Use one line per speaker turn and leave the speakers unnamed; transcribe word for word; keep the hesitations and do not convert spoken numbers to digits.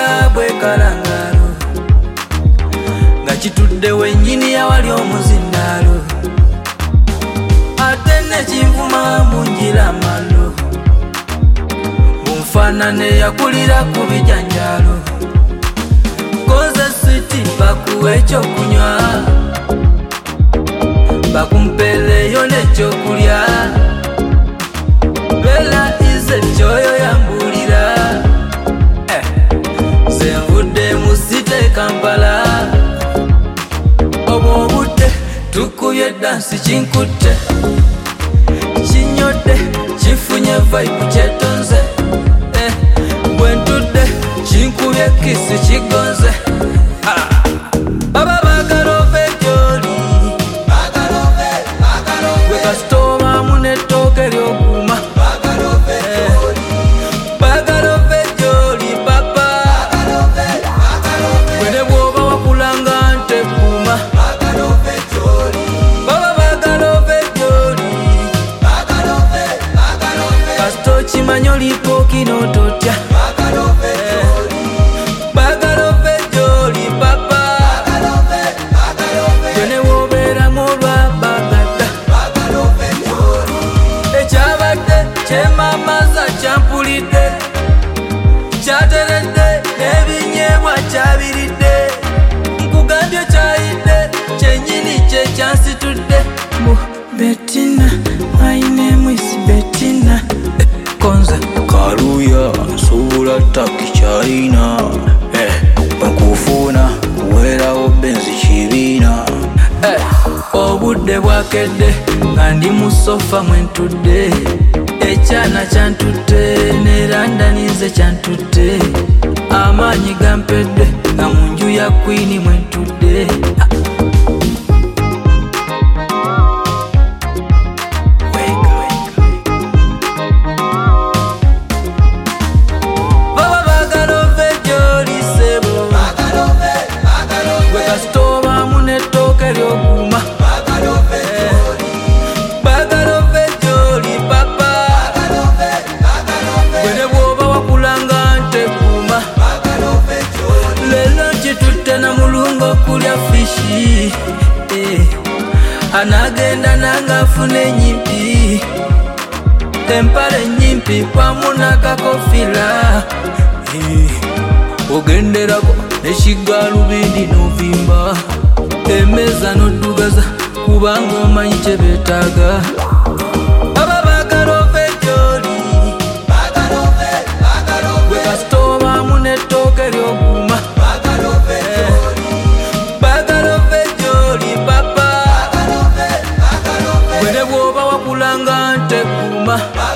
bwe kalangalo nga kitudde wennyini awali omuzindaalo ate ne kinvuma munjira malo munfaanane yakulira ku bijanjaalo koze switi bakuwa ekyokunywa bakumpeeleyo n'ekyokulya bela ize kyoyo yambulira eh. Nze nvudde mu site Kampala obwo obudde tukubye dansi kinkutte kinyodde kifunye vibe kyetonze eh. Bwe ntudde kinkubye kisi kigonze baba baagala ove gy'oli gwe kasitoma mu n'ettooke ly'okuuma baagala ove gy'oli papa gwe ne bw'oba wakulanga nte kuuma baba baagala ove gy'oli kasita okimanyi olipooki n'ototya baagala ove gy'oli papa gwe ne bw'obeeramu olwabagadda ekyabadde kyemamaza kyampulidde kyateredde n'ebinyeebwa kyabiridde nkugambye kyayidde kyennyini kye kyansitudde mu Bettina, my name is Bettina konza kaluya nsuubula taki kyalina eh, bakufuna kuweerawo benzi kibiina eh, obudde bwakedde nga ndi mu sofa mwentudde ekyana kyantutte nerandanize kyantutte amaanyi gampedde nga mu nju ya kwini mwentudde baba baagala ove gy'oli sebo gwe kasitoma mu n'ettooke ly'okuuma baagala ove gy'oli papa gwe ne bw'oba wakulanga nte kuuma leero nkitutte na mulungu okulya fishi eh. Anaagenda nanga afuna enyimpi empale enyimpi kwamu n'akakofira eh. Ogenderako n'ekigaalubindi n'ovimba emmeeza n'oddugaza kubanga omanyi kye beetaaga baba baagala ove gy'oli gwe kasitoma mu n'ettooke ly'okuuma baagala ove gy'oli papa gwe ne bw'oba wakulanga nte kuuma